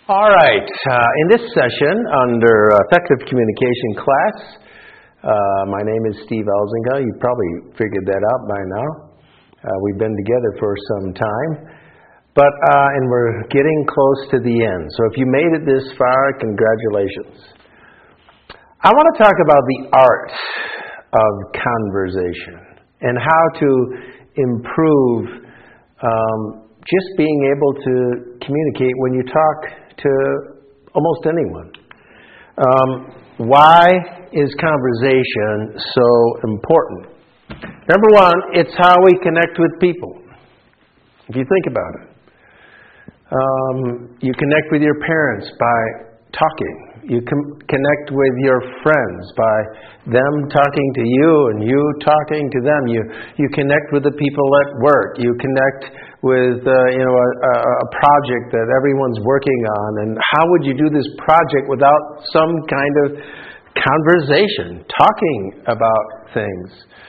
All right. In this session, under Effective Communication class, my name is Steve Elzinga. You probably figured that out by now. We've been together for some time, and we're getting close to the end. So if you made it this far, congratulations. I want to talk about the art of conversation and how to improve just being able to communicate when you talk to almost anyone. Why is conversation so important? Number one, it's how we connect with people. If you think about it. You connect with your parents by talking. You connect with your friends by them talking to you and you talking to them. You connect with the people at work. You connect with a project that everyone's working on. And how would you do this project without some kind of conversation, talking about things?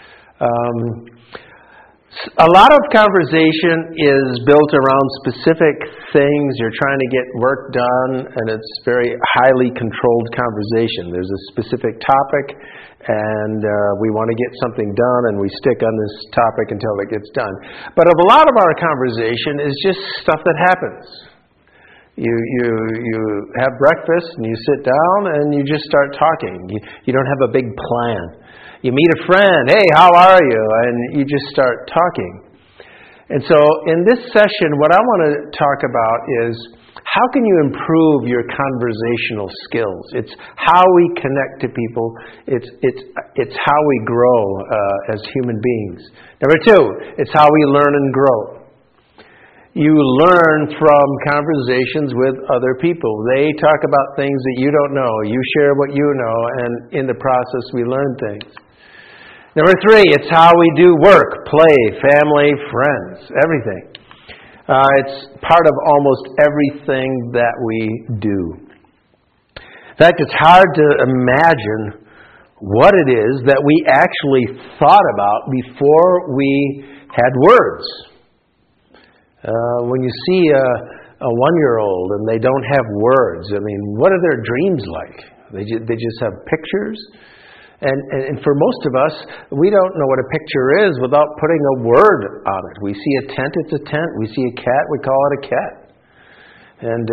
A lot of conversation is built around specific things. You're trying to get work done, and it's very highly controlled conversation. There's a specific topic, and we want to get something done, and we stick on this topic until it gets done. But a lot of our conversation is just stuff that happens. You have breakfast, and you sit down, and you just start talking. You don't have a big plan. You meet a friend, hey, how are you? And you just start talking. And so in this session, what I want to talk about is how can you improve your conversational skills? It's how we connect to people. It's how we grow as human beings. Number two, it's how we learn and grow. You learn from conversations with other people. They talk about things that you don't know. You share what you know, and in the process we learn things. Number three, it's how we do work, play, family, friends, everything. It's part of almost everything that we do. In fact, it's hard to imagine what it is that we actually thought about before we had words. When you see a 1-year-old and they don't have words, I mean, what are their dreams like? They just have pictures? And for most of us, we don't know what a picture is without putting a word on it. We see a tent, it's a tent. We see a cat, we call it a cat. And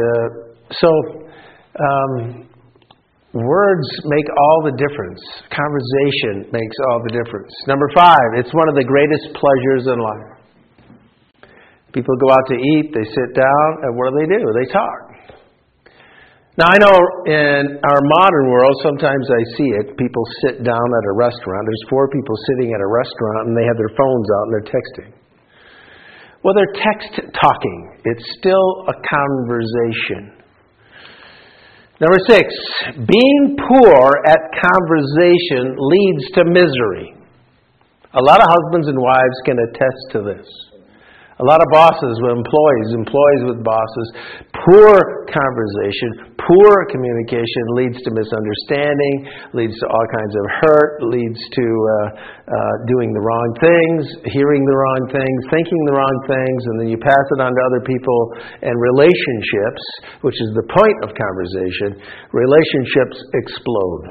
words make all the difference. Conversation makes all the difference. Number five, it's one of the greatest pleasures in life. People go out to eat, they sit down, and what do? They talk. Now, I know in our modern world, sometimes I see it, people sit down at a restaurant. There's 4 people sitting at a restaurant, and they have their phones out, and they're texting. Well, they're text-talking. It's still a conversation. Number 6, being poor at conversation leads to misery. A lot of husbands and wives can attest to this. A lot of bosses with employees with bosses. Poor conversation, poor communication leads to misunderstanding, leads to all kinds of hurt, leads to doing the wrong things, hearing the wrong things, thinking the wrong things, and then you pass it on to other people. And relationships, which is the point of conversation, relationships explode.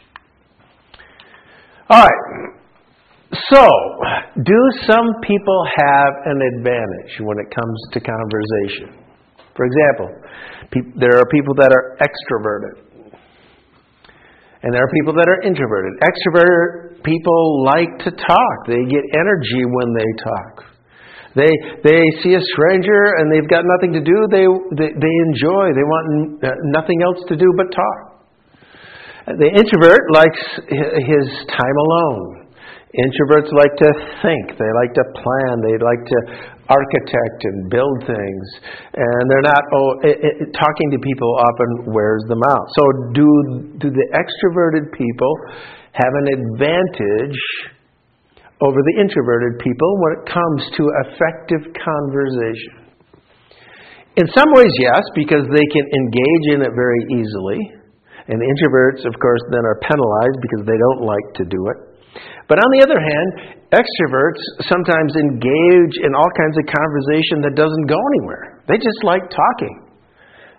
All right. So, do some people have an advantage when it comes to conversation? For example, there are people that are extroverted. And there are people that are introverted. Extroverted people like to talk. They get energy when they talk. They see a stranger and they've got nothing to do. They enjoy. They want nothing else to do but talk. The introvert likes his time alone. Introverts like to think. They like to plan. They like to architect and build things. And they're not, talking to people often wears them out. So do the extroverted people have an advantage over the introverted people when it comes to effective conversation? In some ways, yes, because they can engage in it very easily. And the introverts, of course, then are penalized because they don't like to do it. But on the other hand, extroverts sometimes engage in all kinds of conversation that doesn't go anywhere. They just like talking.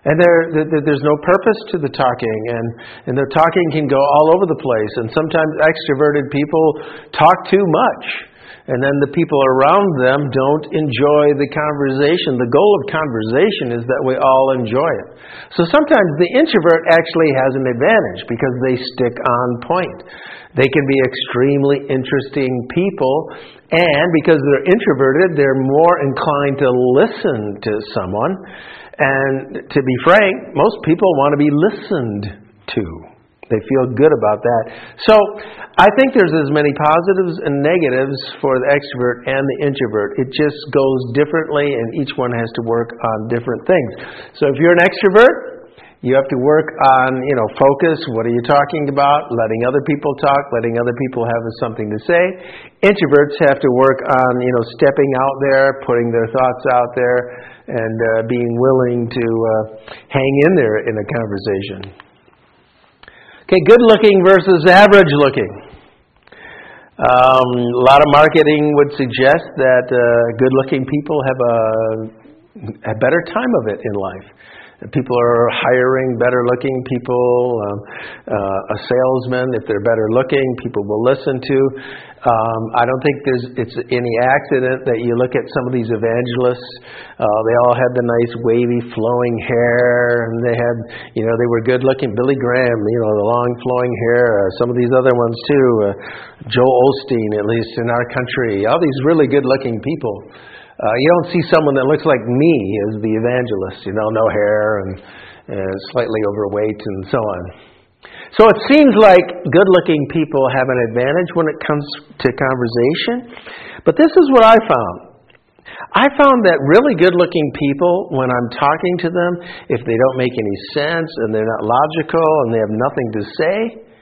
And there's no purpose to the talking, and their talking can go all over the place. And sometimes extroverted people talk too much, and then the people around them don't enjoy the conversation. The goal of conversation is that we all enjoy it. So sometimes the introvert actually has an advantage because they stick on point. They can be extremely interesting people, and because they're introverted, they're more inclined to listen to someone. And to be frank, most people want to be listened to. They feel good about that. So I think there's as many positives and negatives for the extrovert and the introvert. It just goes differently, and each one has to work on different things. So if you're an extrovert, you have to work on, focus. What are you talking about? Letting other people talk, letting other people have something to say. Introverts have to work on, stepping out there, putting their thoughts out there, and being willing to hang in there in a conversation. Okay, good looking versus average looking. A lot of marketing would suggest that good looking people have a better time of it in life. People are hiring better looking people. A salesman, if they're better looking, people will listen to. I don't think it's any accident that you look at some of these evangelists. They all had the nice wavy flowing hair, and they had, they were good looking. Billy Graham, the long flowing hair. Some of these other ones too. Joel Osteen, at least in our country. All these really good looking people. You don't see someone that looks like me as the evangelist, no hair and slightly overweight and so on. So it seems like good-looking people have an advantage when it comes to conversation. But this is what I found. I found that really good-looking people, when I'm talking to them, if they don't make any sense and they're not logical and they have nothing to say,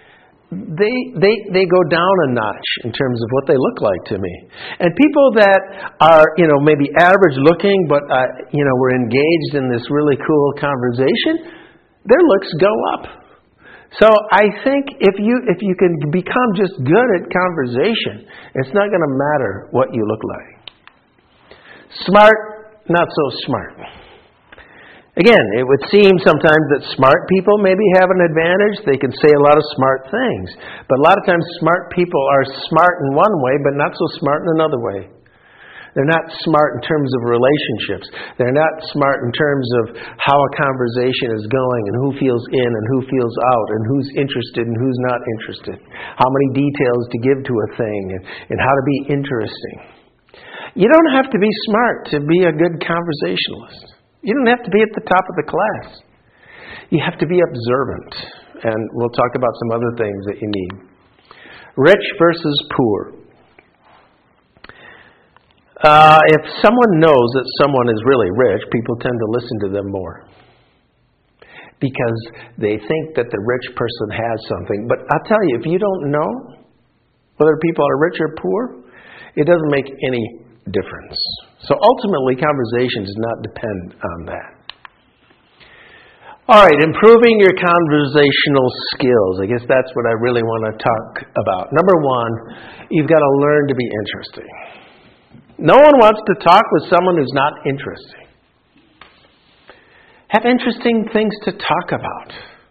they go down a notch in terms of what they look like to me. And people that are, maybe average looking, but, were engaged in this really cool conversation, their looks go up. So I think if you can become just good at conversation, it's not going to matter what you look like. Smart, not so smart. Again, it would seem sometimes that smart people maybe have an advantage. They can say a lot of smart things. But a lot of times smart people are smart in one way, but not so smart in another way. They're not smart in terms of relationships. They're not smart in terms of how a conversation is going and who feels in and who feels out and who's interested and who's not interested. How many details to give to a thing and how to be interesting. You don't have to be smart to be a good conversationalist. You don't have to be at the top of the class. You have to be observant. And we'll talk about some other things that you need. Rich versus poor. If someone knows that someone is really rich, people tend to listen to them more. Because they think that the rich person has something. But I'll tell you, if you don't know whether people are rich or poor, it doesn't make any difference. So ultimately, conversation does not depend on that. All right, improving your conversational skills. I guess that's what I really want to talk about. Number one, you've got to learn to be interesting. No one wants to talk with someone who's not interesting. Have interesting things to talk about.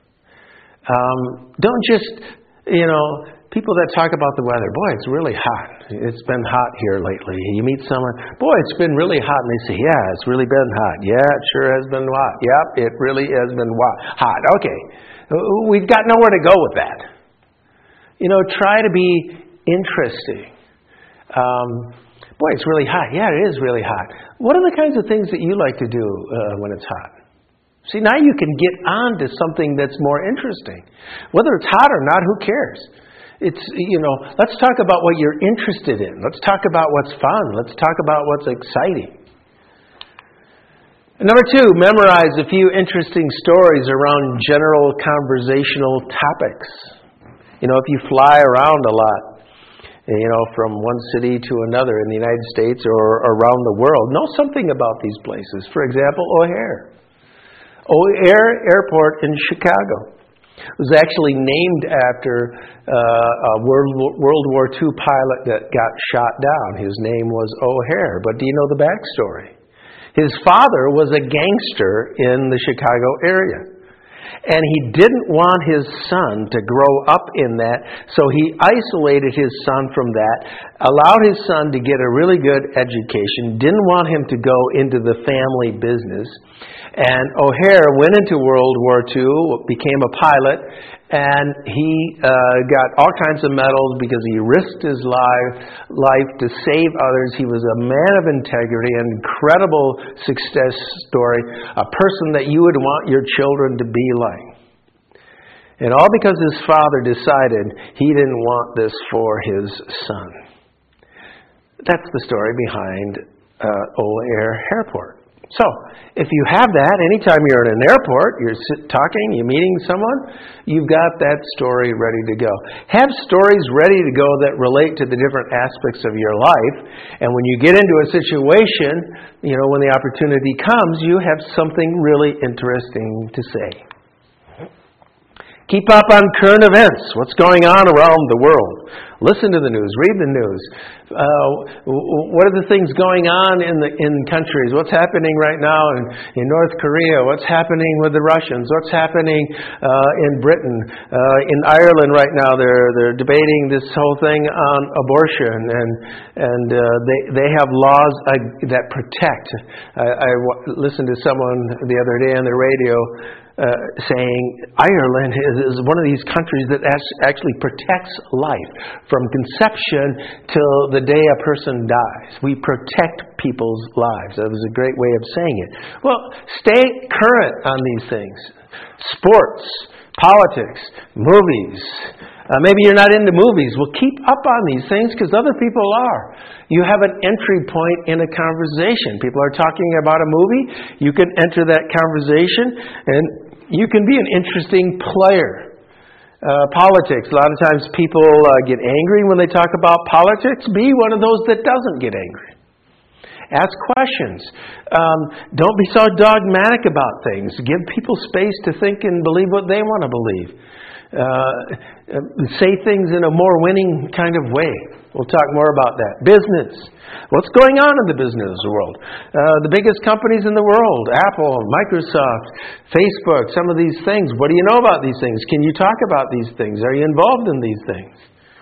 Don't just, people that talk about the weather. Boy, it's really hot. It's been hot here lately. You meet someone, boy, it's been really hot. And they say, yeah, it's really been hot. Yeah, it sure has been hot. Yep, it really has been hot. Okay, we've got nowhere to go with that. Try to be interesting. Boy, it's really hot. Yeah, it is really hot. What are the kinds of things that you like to do when it's hot? See, now you can get on to something that's more interesting. Whether it's hot or not, who cares? It's, let's talk about what you're interested in. Let's talk about what's fun. Let's talk about what's exciting. And number two, memorize a few interesting stories around general conversational topics. If you fly around a lot, from one city to another in the United States or around the world, know something about these places. For example, O'Hare. O'Hare Airport in Chicago was actually named after a World War II pilot that got shot down. His name was O'Hare. But do you know the backstory? His father was a gangster in the Chicago area. And he didn't want his son to grow up in that, so he isolated his son from that, allowed his son to get a really good education, didn't want him to go into the family business. And O'Hare went into World War II, became a pilot, and he got all kinds of medals because he risked his life to save others. He was a man of integrity, an incredible success story, a person that you would want your children to be like. And all because his father decided he didn't want this for his son. That's the story behind O'Hare Airport. So, if you have that, anytime you're in an airport, you're talking, you're meeting someone, you've got that story ready to go. Have stories ready to go that relate to the different aspects of your life. And when you get into a situation, when the opportunity comes, you have something really interesting to say. Keep up on current events. What's going on around the world? Listen to the news. Read the news. What are the things going on in countries? What's happening right now in North Korea? What's happening with the Russians? What's happening in Britain? In Ireland right now, they're debating this whole thing on abortion, and they have laws that protect. I listened to someone the other day on the radio saying Ireland is one of these countries that actually protects life from conception till the day a person dies. We protect people's lives. That was a great way of saying it. Well, stay current on these things. Sports, politics, movies. Maybe you're not into movies. Well, keep up on these things because other people are. You have an entry point in a conversation. People are talking about a movie. You can enter that conversation and you can be an interesting player. Politics. A lot of times people get angry when they talk about politics. Be one of those that doesn't get angry. Ask questions. Don't be so dogmatic about things. Give people space to think and believe what they want to believe. Say things in a more winning kind of way. We'll talk more about that. Business. What's going on in the business world? The biggest companies in the world, Apple, Microsoft, Facebook, some of these things. What do you know about these things? Can you talk about these things? Are you involved in these things?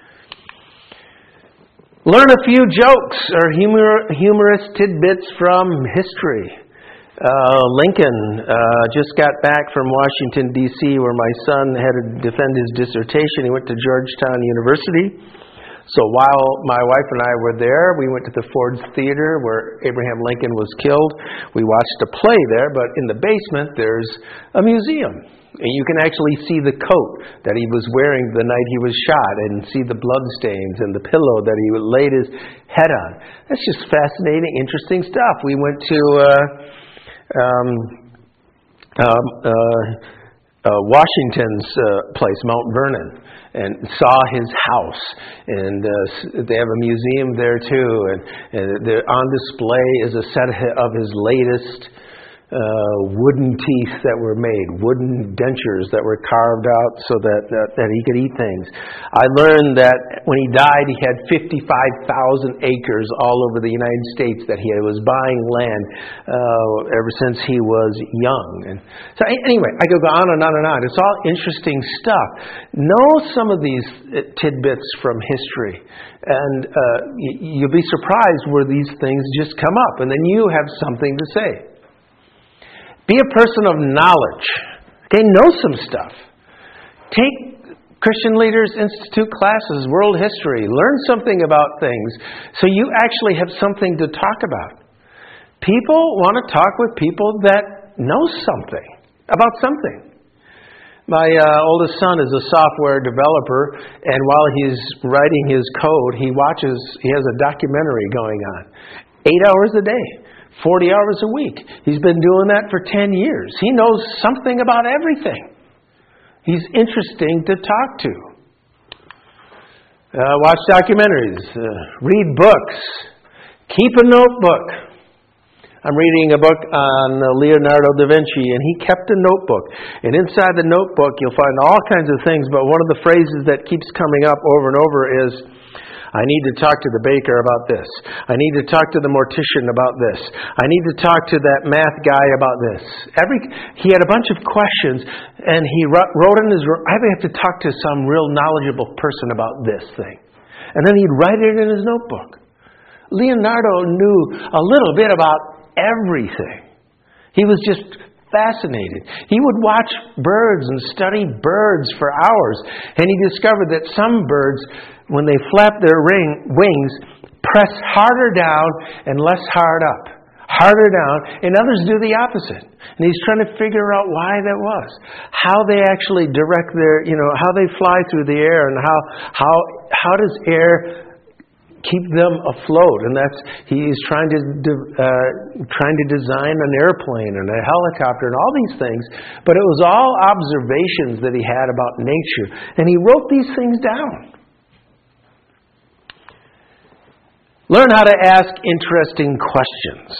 Learn a few jokes or humorous tidbits from history. Lincoln just got back from Washington, D.C., where my son had to defend his dissertation. He went to Georgetown University. So while my wife and I were there, we went to the Ford's Theater where Abraham Lincoln was killed. We watched a play there, but in the basement there's a museum. And you can actually see the coat that he was wearing the night he was shot and see the bloodstains and the pillow that he laid his head on. That's just fascinating, interesting stuff. We went to Washington's place, Mount Vernon, and saw his house. And they have a museum there too. And on display is a set of his latest wooden teeth that were made, wooden dentures that were carved out so that he could eat things. I learned that when he died, he had 55,000 acres all over the United States that he was buying land ever since he was young. And so anyway, I could go on and on and on. It's all interesting stuff. Know some of these tidbits from history, and you'll be surprised where these things just come up, and then you have something to say. Be a person of knowledge. Okay, know some stuff. Take Christian Leaders Institute classes, world history. Learn something about things so you actually have something to talk about. People want to talk with people that know something about something. My oldest son is a software developer, and while he's writing his code, he has a documentary going on. 8 hours a day. 40 hours a week. He's been doing that for 10 years. He knows something about everything. He's interesting to talk to. Watch documentaries. Read books. Keep a notebook. I'm reading a book on Leonardo da Vinci, and he kept a notebook. And inside the notebook, you'll find all kinds of things, but one of the phrases that keeps coming up over and over is, I need to talk to the baker about this. I need to talk to the mortician about this. I need to talk to that math guy about this. He had a bunch of questions, and he wrote in his, I have to talk to some real knowledgeable person about this thing. And then he'd write it in his notebook. Leonardo knew a little bit about everything. He was just fascinated. He would watch birds and study birds for hours, and he discovered that some birds, when they flap their wings, press harder down and less hard up. Harder down, and others do the opposite. And he's trying to figure out why that was. How they actually direct their, how they fly through the air, and how does air keep them afloat. And he's trying to design an airplane and a helicopter and all these things. But it was all observations that he had about nature. And he wrote these things down. Learn how to ask interesting questions.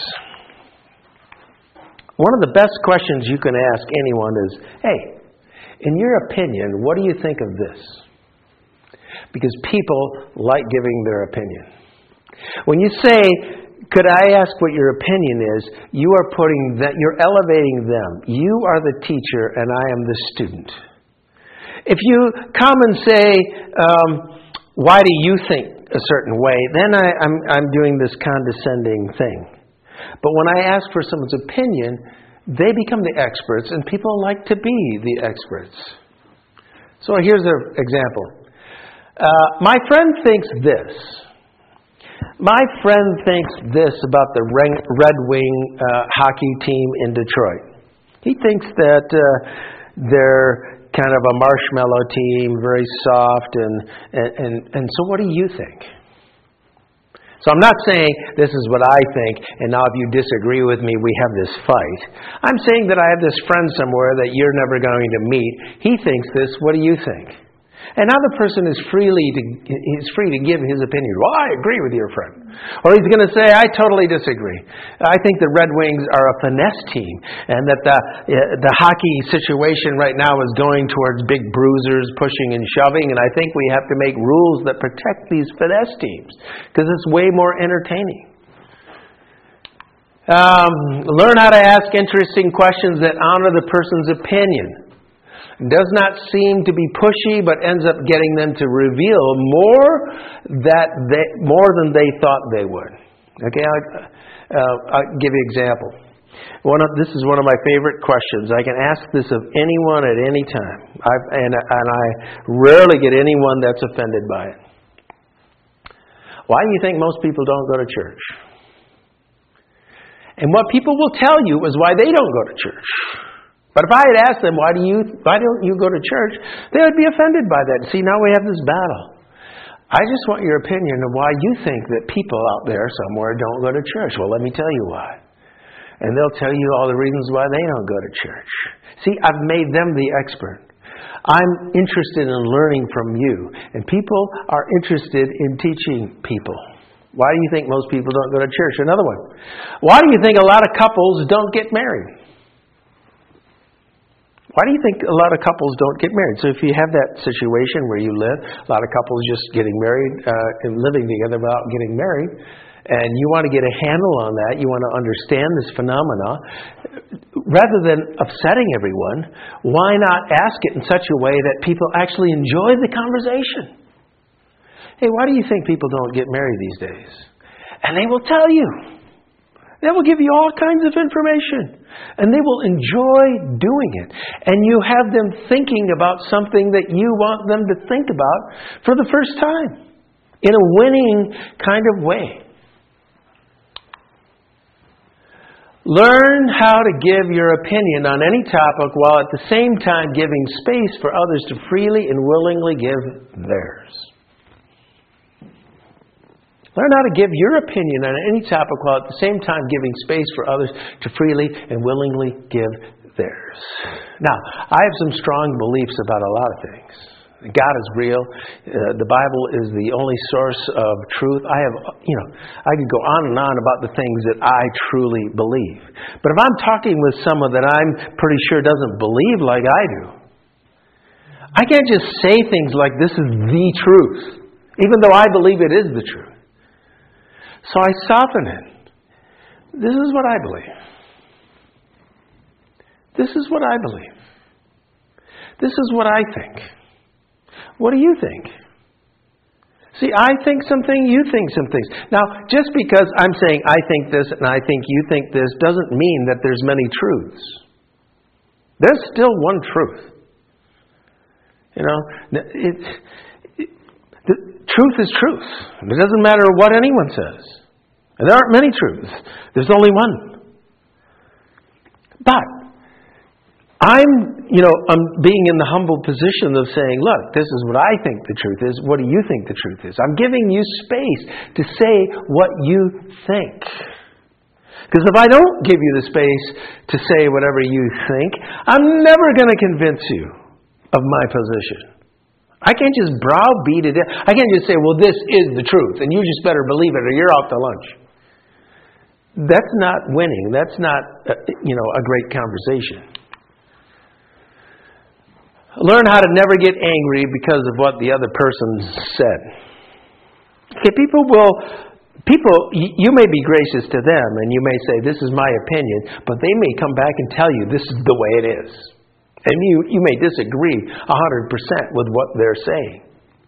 One of the best questions you can ask anyone is, hey, in your opinion, what do you think of this? Because people like giving their opinion. When you say, could I ask what your opinion is, you're elevating them. You are the teacher and I am the student. If you come and say, why do you think a certain way, then I'm doing this condescending thing. But when I ask for someone's opinion, they become the experts, and people like to be the experts. So here's an example. My friend thinks this. My friend thinks this about the Red Wing hockey team in Detroit. He thinks that they're kind of a marshmallow team, very soft, and so what do you think? So I'm not saying this is what I think, and now if you disagree with me, we have this fight. I'm saying that I have this friend somewhere that you're never going to meet. He thinks this, what do you think? And now the person is free to give his opinion. Well, I agree with your friend. Or he's going to say, I totally disagree. I think the Red Wings are a finesse team, and that the hockey situation right now is going towards big bruisers, pushing and shoving, and I think we have to make rules that protect these finesse teams, because it's way more entertaining. Learn how to ask interesting questions that honor the person's opinion. Does not seem to be pushy, but ends up getting them to reveal more than they thought they would. Okay, I'll give you an example. This is one of my favorite questions. I can ask this of anyone at any time, and I rarely get anyone that's offended by it. Why do you think most people don't go to church? And what people will tell you is why they don't go to church. But if I had asked them, why don't you go to church, they would be offended by that. See, now we have this battle. I just want your opinion of why you think that people out there somewhere don't go to church. Well, let me tell you why. And they'll tell you all the reasons why they don't go to church. See, I've made them the expert. I'm interested in learning from you. And people are interested in teaching people. Why do you think most people don't go to church? Another one. Why do you think a lot of couples don't get married? Why do you think a lot of couples don't get married? So if you have that situation where you live, a lot of couples just getting married and living together without getting married, and you want to get a handle on that, you want to understand this phenomena, rather than upsetting everyone, why not ask it in such a way that people actually enjoy the conversation? Hey, why do you think people don't get married these days? And they will tell you. They will give you all kinds of information. And they will enjoy doing it. And you have them thinking about something that you want them to think about for the first time. In a winning kind of way. Learn how to give your opinion on any topic while at the same time giving space for others to freely and willingly give theirs. Learn how to give your opinion on any topic while at the same time giving space for others to freely and willingly give theirs. Now, I have some strong beliefs about a lot of things. God is real. The Bible is the only source of truth. I could go on and on about the things that I truly believe. But if I'm talking with someone that I'm pretty sure doesn't believe like I do, I can't just say things like this is the truth. even though I believe it is the truth. So I soften it. This is what I believe. This is what I believe. This is what I think. What do you think? See, I think something, you think some things. Now, just because I'm saying I think this and I think you think this doesn't mean that there's many truths. There's still one truth. You know, the truth is truth. It doesn't matter what anyone says. And there aren't many truths. There's only one. But I'm being in the humble position of saying, look, this is what I think the truth is. What do you think the truth is? I'm giving you space to say what you think. Because if I don't give you the space to say whatever you think, I'm never going to convince you of my position. I can't just browbeat it. I can't just say, well, this is the truth, and you just better believe it or you're off to lunch. That's not winning. That's not, a great conversation. Learn how to never get angry because of what the other person said. Okay, you may be gracious to them and you may say, this is my opinion, but they may come back and tell you this is the way it is. And you may disagree 100% with what they're saying.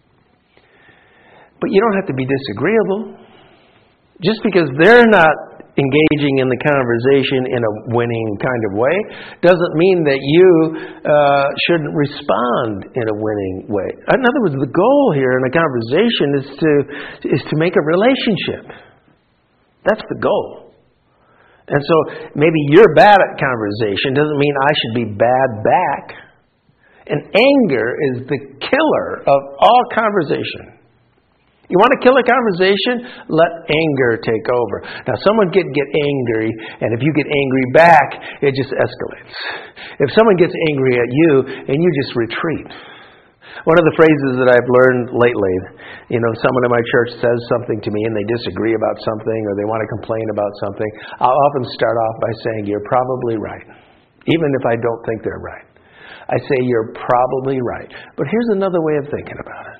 But you don't have to be disagreeable. Just because they're not engaging in the conversation in a winning kind of way doesn't mean that you shouldn't respond in a winning way. In other words, the goal here in a conversation is to make a relationship. That's the goal. And so maybe you're bad at conversation doesn't mean I should be bad back. And anger is the killer of all conversation. You want to kill a conversation? Let anger take over. Now, someone can get angry, and if you get angry back, it just escalates. If someone gets angry at you, and you just retreat. One of the phrases that I've learned lately, someone in my church says something to me, and they disagree about something, or they want to complain about something, I'll often start off by saying, you're probably right, even if I don't think they're right. I say, you're probably right. But here's another way of thinking about it.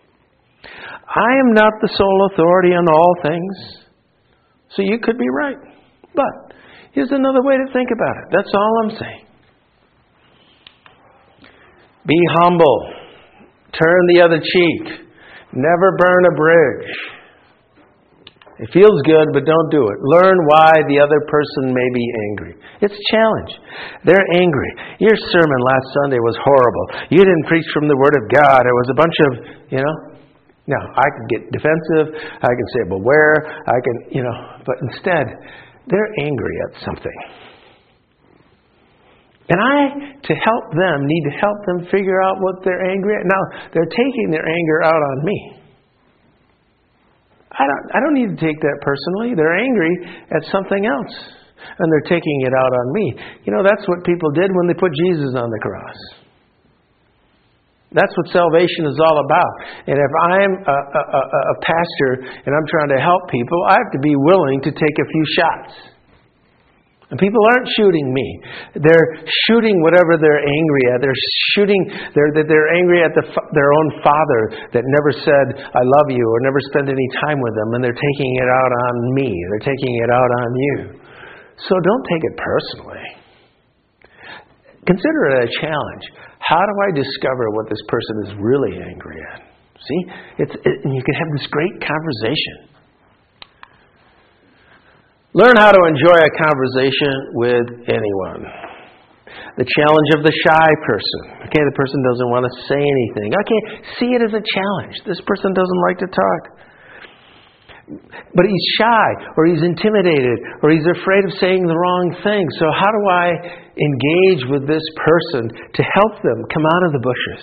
I am not the sole authority on all things. So you could be right. But here's another way to think about it. That's all I'm saying. Be humble. Turn the other cheek. Never burn a bridge. It feels good, but don't do it. Learn why the other person may be angry. It's a challenge. They're angry. Your sermon last Sunday was horrible. You didn't preach from the Word of God. It was a bunch of, Now, I can get defensive. I can say, beware. But instead, they're angry at something. And to help them, need to help them figure out what they're angry at. Now, they're taking their anger out on me. I don't need to take that personally. They're angry at something else. And they're taking it out on me. That's what people did when they put Jesus on the cross. That's what salvation is all about. And if I'm a pastor and I'm trying to help people, I have to be willing to take a few shots. And people aren't shooting me. They're shooting whatever they're angry at. They're angry at their own father that never said, I love you, or never spent any time with them. And they're taking it out on me. They're taking it out on you. So don't take it personally. Consider it a challenge. How do I discover what this person is really angry at? See? And you can have this great conversation. Learn how to enjoy a conversation with anyone. The challenge of the shy person. Okay, the person doesn't want to say anything. Okay, see it as a challenge. This person doesn't like to talk. But he's shy, or he's intimidated, or he's afraid of saying the wrong thing. So how do I engage with this person to help them come out of the bushes?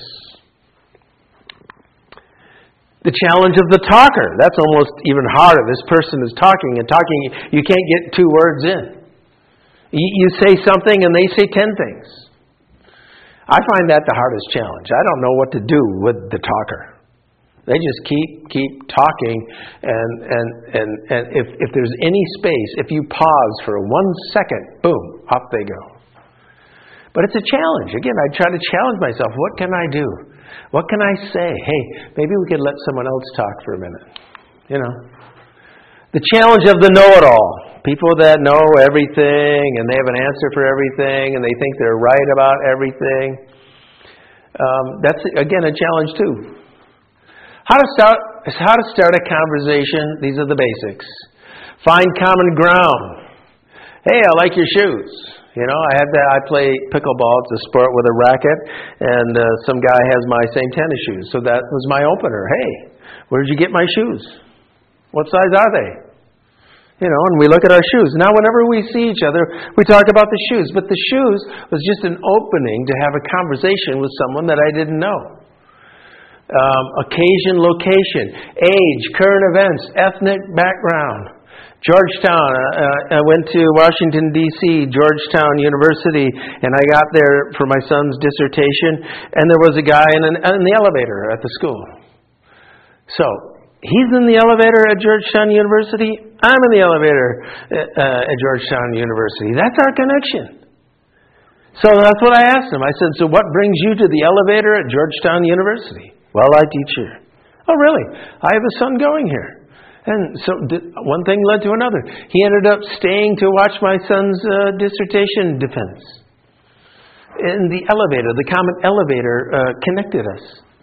The challenge of the talker. That's almost even harder. This person is talking and talking. You can't get 2 words in. You say something and they say 10 things. I find that the hardest challenge. I don't know what to do with the talker. They just keep talking, and if there's any space, if you pause for 1 second, boom, off they go. But it's a challenge. Again, I try to challenge myself. What can I do? What can I say? Hey, maybe we could let someone else talk for a minute. You know. The challenge of the know-it-all. People that know everything and they have an answer for everything and they think they're right about everything. That's, again, a challenge too. How to start a conversation. These are the basics. Find common ground. Hey, I like your shoes. You know, I play pickleball. It's a sport with a racket, and some guy has my same tennis shoes. So that was my opener. Hey, where did you get my shoes? What size are they? You know, and we look at our shoes. Now, whenever we see each other, we talk about the shoes. But the shoes was just an opening to have a conversation with someone that I didn't know. Occasion, location, age, current events, ethnic background. Georgetown. I went to Washington, D.C., Georgetown University, and I got there for my son's dissertation, and there was a guy in the elevator at the school. So, he's in the elevator at Georgetown University. I'm in the elevator at Georgetown University. That's our connection. So that's what I asked him. I said, so what brings you to the elevator at Georgetown University? Well, I teach here. Oh, really? I have a son going here. And so one thing led to another. He ended up staying to watch my son's dissertation defense. In the elevator, the common elevator connected us.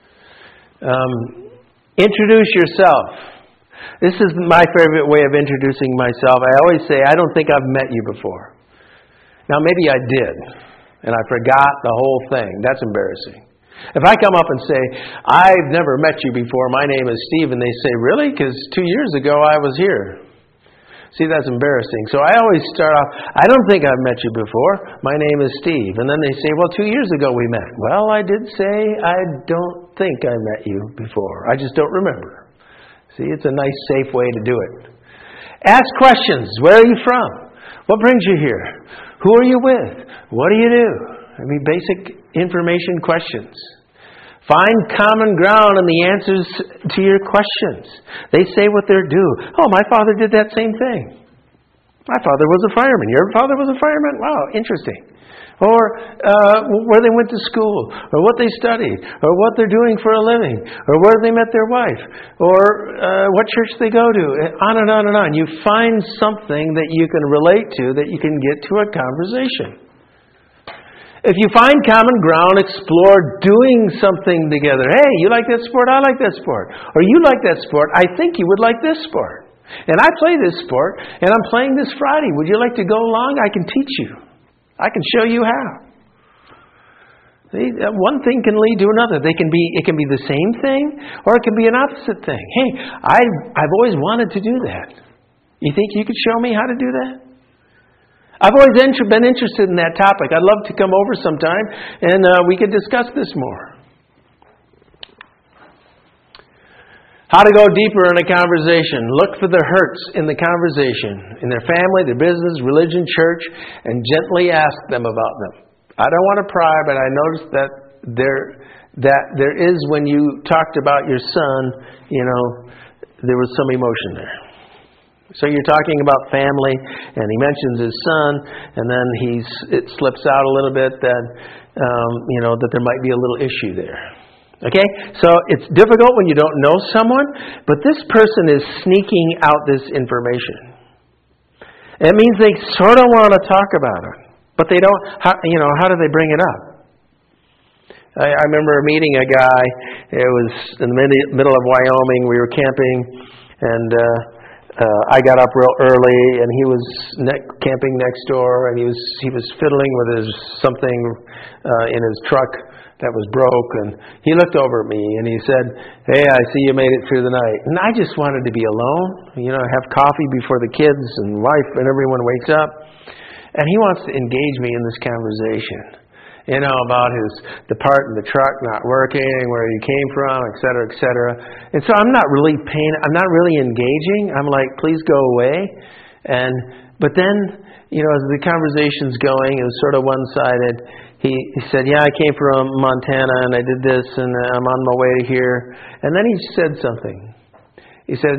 Introduce yourself. This is my favorite way of introducing myself. I always say, I don't think I've met you before. Now, maybe I did, and I forgot the whole thing. That's embarrassing. If I come up and say, I've never met you before, my name is Steve, and they say, really? Because 2 years ago I was here. See, that's embarrassing. So I always start off, I don't think I've met you before. My name is Steve. And then they say, well, 2 years ago we met. Well, I did say, I don't think I met you before. I just don't remember. See, it's a nice, safe way to do it. Ask questions. Where are you from? What brings you here? Who are you with? What do you do? I mean, basic information questions. Find common ground in the answers to your questions. They say what they're due. Oh, my father did that same thing. My father was a fireman. Your father was a fireman? Wow, interesting. Or where they went to school, or what they studied, or what they're doing for a living, or where they met their wife, or what church they go to, on and on and on. You find something that you can relate to, that you can get to a conversation. If you find common ground, explore doing something together. Hey, you like that sport? I like that sport. Or you like that sport? I think you would like this sport. And I play this sport, and I'm playing this Friday. Would you like to go along? I can teach you. I can show you how. See, one thing can lead to another. It can be the same thing, or it can be an opposite thing. Hey, I've always wanted to do that. You think you could show me how to do that? I've always been interested in that topic. I'd love to come over sometime, and we could discuss this more. How to go deeper in a conversation. Look for the hurts in the conversation, in their family, their business, religion, church, and gently ask them about them. I don't want to pry, but I noticed that there is, when you talked about your son, there was some emotion there. So you're talking about family, and he mentions his son, and then it slips out a little bit that that there might be a little issue there. Okay, so it's difficult when you don't know someone, but this person is sneaking out this information. It means they sort of want to talk about it, but they don't. How do they bring it up? I remember meeting a guy. It was in the middle of Wyoming. We were camping, and I got up real early, and he was camping next door, and he was fiddling with something in his truck that was broke, and he looked over at me and he said, "Hey, I see you made it through the night." And I just wanted to be alone, have coffee before the kids and wife and everyone wakes up. And he wants to engage me in this conversation, about the part in the truck not working, where he came from, et cetera, et cetera. And so I'm not really engaging. I'm like, please go away. But then, as the conversation's going, it was sort of one-sided. He said, yeah, I came from Montana, and I did this, and I'm on my way here. And then he said something. He said,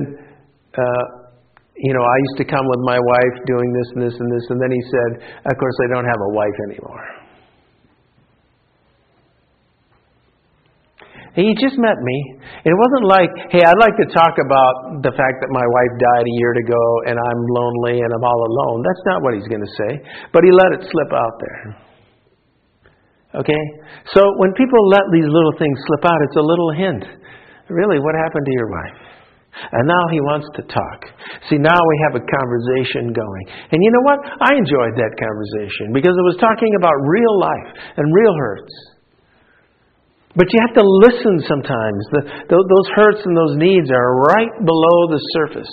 I used to come with my wife doing this and this and this. And then he said, of course, I don't have a wife anymore. He just met me. And it wasn't like, hey, I'd like to talk about the fact that my wife died a year ago and I'm lonely and I'm all alone. That's not what he's going to say. But he let it slip out there. Okay? So when people let these little things slip out, it's a little hint. Really, what happened to your wife? And now he wants to talk. See, now we have a conversation going. And you know what? I enjoyed that conversation because it was talking about real life and real hurts. But you have to listen sometimes. Those hurts and those needs are right below the surface.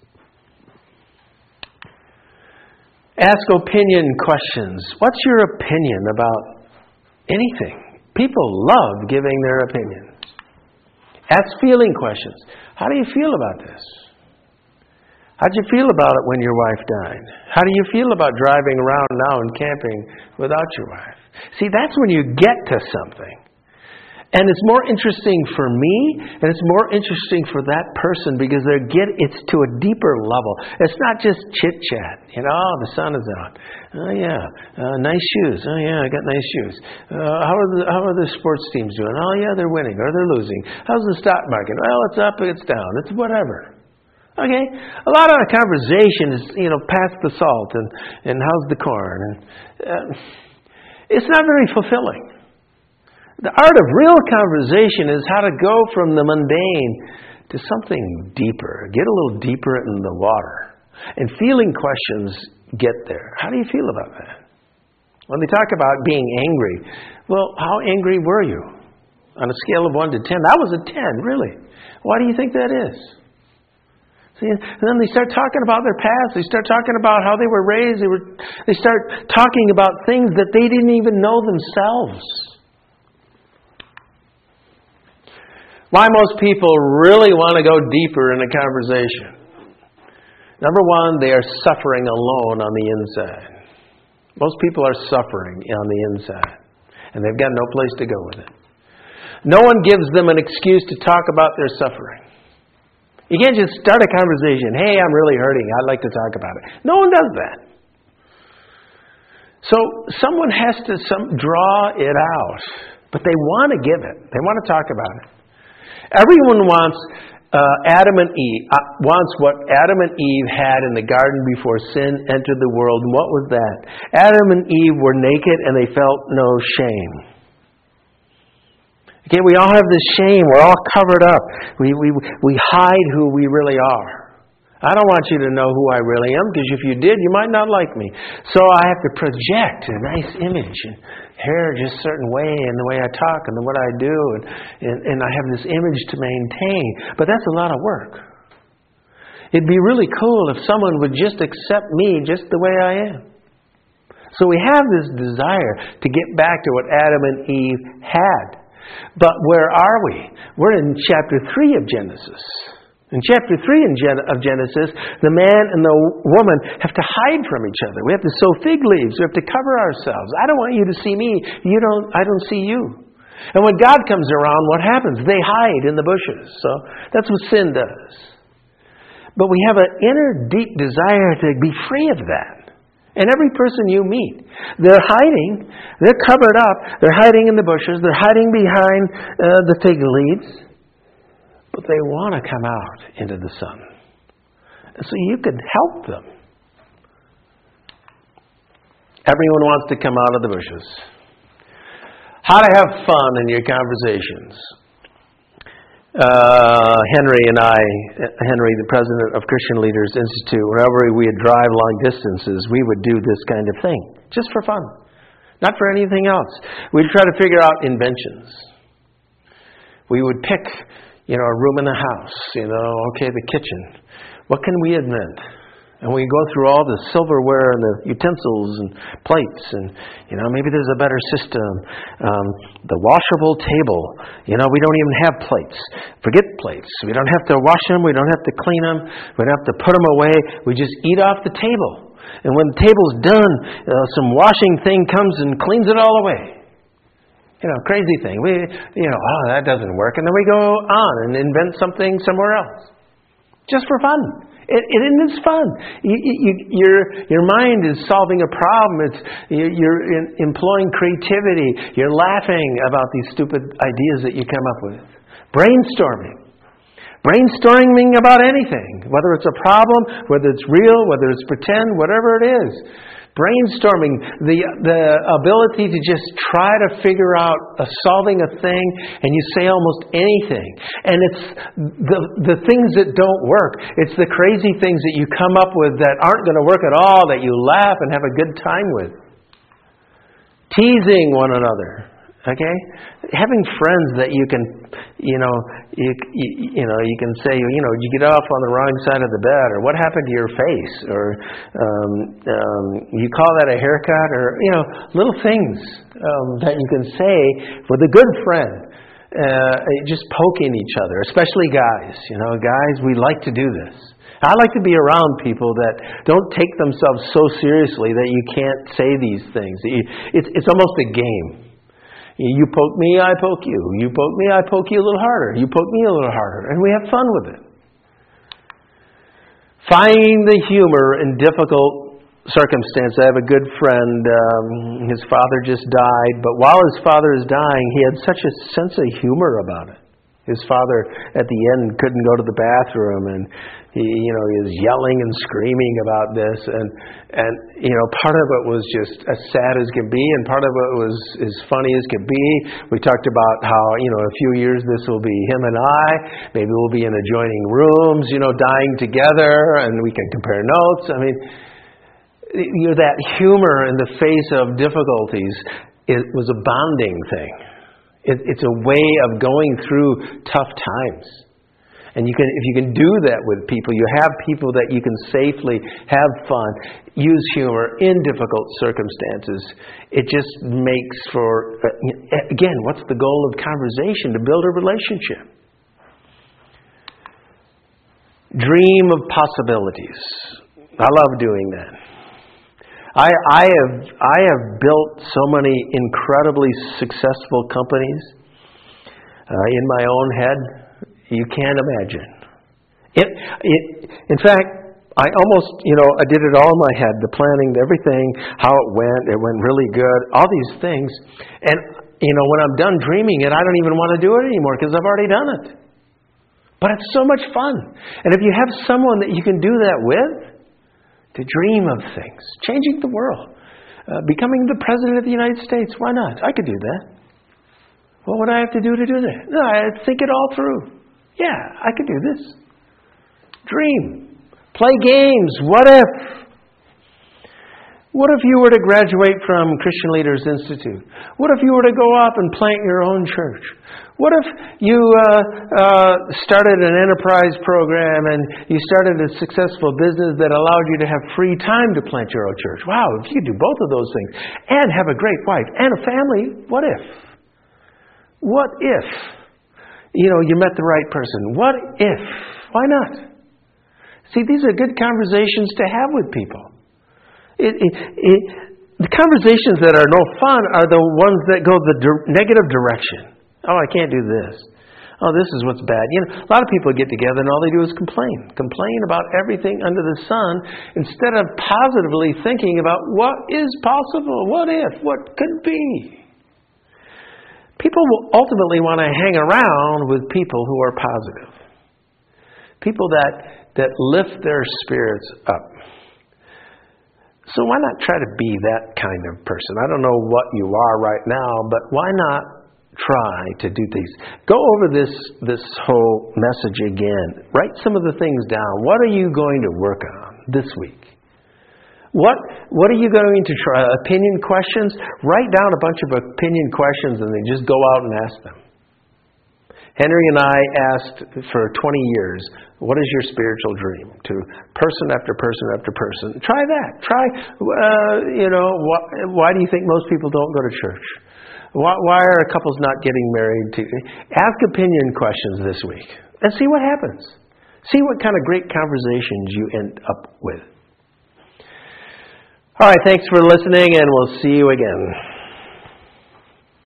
Ask opinion questions. What's your opinion about anything? People love giving their opinions. Ask feeling questions. How do you feel about this? How'd you feel about it when your wife died? How do you feel about driving around now and camping without your wife? See, that's when you get to something. And it's more interesting for me, and it's more interesting for that person because it's to a deeper level. It's not just chit-chat. Oh, the sun is out. Oh, yeah. Nice shoes. Oh, yeah, I got nice shoes. How are the sports teams doing? Oh, yeah, they're winning or they're losing. How's the stock market? Well, it's up, it's down. It's whatever. Okay? A lot of the conversation is, pass the salt and how's the corn? And it's not very fulfilling. The art of real conversation is how to go from the mundane to something deeper. Get a little deeper in the water. And feeling questions get there. How do you feel about that? When they talk about being angry, well, how angry were you? On a scale of 1 to 10. That was a 10, really. Why do you think that is? See, and then they start talking about their past. They start talking about how they were raised. They start talking about things that they didn't even know themselves. Why most people really want to go deeper in a conversation. Number one, they are suffering alone on the inside. Most people are suffering on the inside. And they've got no place to go with it. No one gives them an excuse to talk about their suffering. You can't just start a conversation. Hey, I'm really hurting. I'd like to talk about it. No one does that. So someone has to draw it out. But they want to give it. They want to talk about it. Everyone wants wants what Adam and Eve had in the garden before sin entered the world. And what was that? Adam and Eve were naked and they felt no shame. Okay, we all have this shame. We're all covered up. We hide who we really are. I don't want you to know who I really am, because if you did, you might not like me. So I have to project a nice image and hair just a certain way, and the way I talk and what I do, and I have this image to maintain. But that's a lot of work. It'd be really cool if someone would just accept me just the way I am. So we have this desire to get back to what Adam and Eve had. But where are we? We're in chapter 3 of Genesis. In chapter 3 of Genesis, the man and the woman have to hide from each other. We have to sew fig leaves. We have to cover ourselves. I don't want you to see me. I don't see you. And when God comes around, what happens? They hide in the bushes. So that's what sin does. But we have an inner deep desire to be free of that. And every person you meet, they're hiding. They're covered up. They're hiding in the bushes. They're hiding behind the fig leaves. But they want to come out into the sun. And so you could help them. Everyone wants to come out of the bushes. How to have fun in your conversations. Henry, the president of Christian Leaders Institute, whenever we would drive long distances, we would do this kind of thing. Just for fun. Not for anything else. We'd try to figure out inventions. We would pick a room in the house, the kitchen. What can we invent? And we go through all the silverware and the utensils and plates, and maybe there's a better system. The washable table. We don't even have plates. Forget plates. We don't have to wash them. We don't have to clean them. We don't have to put them away. We just eat off the table. And when the table's done, some washing thing comes and cleans it all away. Crazy thing. That doesn't work. And then we go on and invent something somewhere else. Just for fun. And it's fun. Your mind is solving a problem. You're employing creativity. You're laughing about these stupid ideas that you come up with. Brainstorming. Brainstorming about anything, whether it's a problem, whether it's real, whether it's pretend, whatever it is. Brainstorming, the ability to just try to figure out solving a thing, and you say almost anything. And it's the things that don't work. It's the crazy things that you come up with that aren't going to work at all, that you laugh and have a good time with. Teasing one another. Okay? Having friends that you can, you can say, you get off on the wrong side of the bed, or what happened to your face, or you call that a haircut, or, little things that you can say with a good friend, just poking each other, especially guys. Guys, we like to do this. I like to be around people that don't take themselves so seriously that you can't say these things. It's almost a game. You poke me, I poke you. You poke me, I poke you a little harder. You poke me a little harder. And we have fun with it. Finding the humor in difficult circumstances. I have a good friend. His father just died. But while his father is dying, he had such a sense of humor about it. His father, at the end, couldn't go to the bathroom, and he was yelling and screaming about this, and part of it was just as sad as can be, and part of it was as funny as can be. We talked about how a few years this will be him and I. Maybe we'll be in adjoining rooms, dying together, and we can compare notes. I mean, that humor in the face of difficulties, it was a bonding thing. It's a way of going through tough times. And if you can do that with people, you have people that you can safely have fun, use humor in difficult circumstances. It just makes for, again, what's the goal of conversation? To build a relationship. Dream of possibilities. I love doing that. I have built so many incredibly successful companies in my own head. You can't imagine. In fact, I almost, I did it all in my head. The planning, everything, how it went really good, all these things. And, when I'm done dreaming it, I don't even want to do it anymore because I've already done it. But it's so much fun. And if you have someone that you can do that with, to dream of things, changing the world, becoming the President of the United States. Why not? I could do that. What would I have to do that? No, I think it all through. Yeah, I could do this. Dream. Play games. What if? What if you were to graduate from Christian Leaders Institute? What if you were to go off and plant your own church? What if you started an enterprise program and you started a successful business that allowed you to have free time to plant your own church? Wow, if you could do both of those things and have a great wife and a family, what if? What if? You met the right person. What if? Why not? See, these are good conversations to have with people. The conversations that are no fun are the ones that go the negative direction. Oh, I can't do this. Oh, this is what's bad. A lot of people get together and all they do is complain. Complain about everything under the sun instead of positively thinking about what is possible, what if, what could be. People will ultimately want to hang around with people who are positive. People that lift their spirits up. So why not try to be that kind of person? I don't know what you are right now, but why not try to do things? Go over this whole message again. Write some of the things down. What are you going to work on this week? What are you going to try? Opinion questions? Write down a bunch of opinion questions and then just go out and ask them. Henry and I asked for 20 years, what is your spiritual dream? To person after person after person. Try that. Try, why do you think most people don't go to church? Why are couples not getting married? Ask opinion questions this week and see what happens. See what kind of great conversations you end up with. All right, thanks for listening, and we'll see you again.